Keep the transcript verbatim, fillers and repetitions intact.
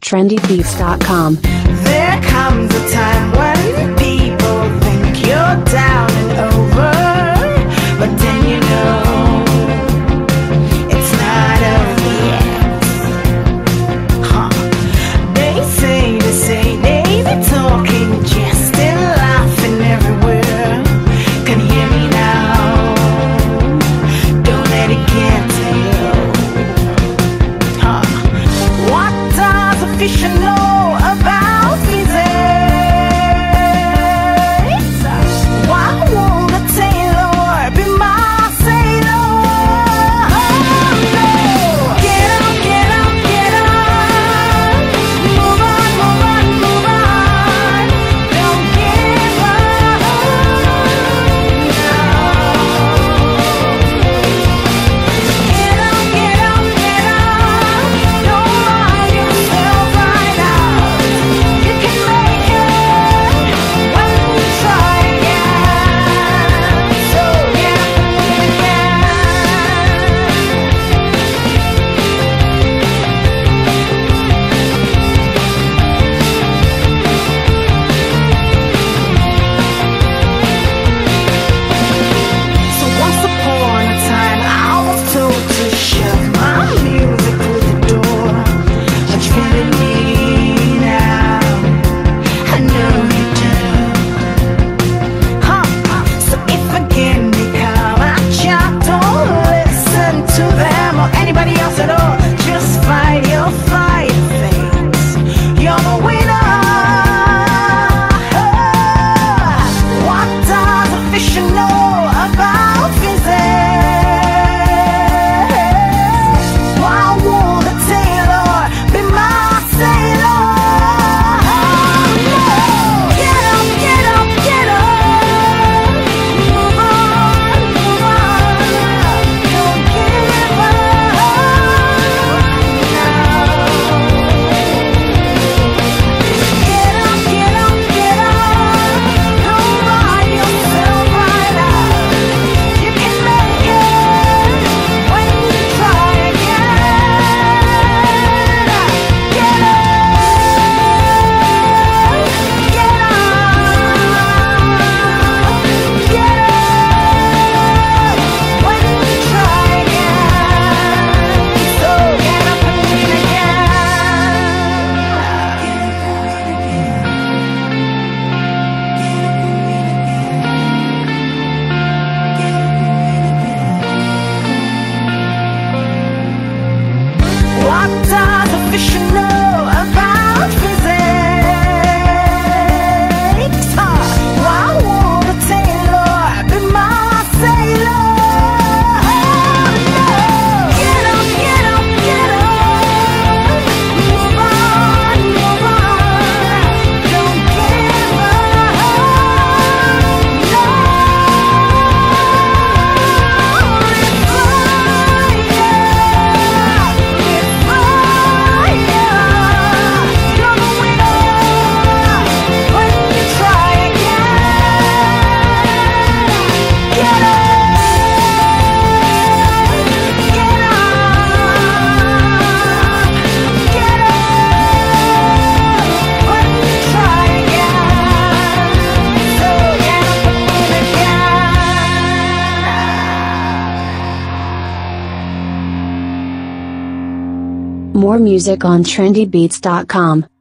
trendy beats dot com. There comes a time when people think you're down and over, but then you know it's not over yet. Huh. They say, they say, they be talking, jesting, laughing everywhere. Can you hear me now? Don't let it get to you. Huh. What does a fisher know about physics? Why won't a tailor be my sailor? No. Get up, get up, get up. Move on, move on, move on. Don't give up. No. Get up, get up, get up. Don't ride yourself right out. You can make it when you try again. So get up again. So once upon a time I was told to shut my music through the door. But you feeling me now? I know you do. Huh? So if again they come at you, don't listen to them or anybody else at all. Just fight your fight, face. You're the winner. What does a fisher know about physics? Why won't a tailor be my sailor? No. Get up, get up, get up. Move on, move on. Don't give up. Get up, get up, get up. Don't ride yourself right out. You can make it when you try again. Get up, get up, get up when you try again. So get up and win again. What does a fisher know about physics? Huh? Why won't a tailor be my sailor? No. Get up, get up, get up. Move on, move on. Don't give up. No. It's fire, it's fire. You're the winner when you try again. Get up, get up, get up when you try again. So get up and win again. More music on trendy beats dot com.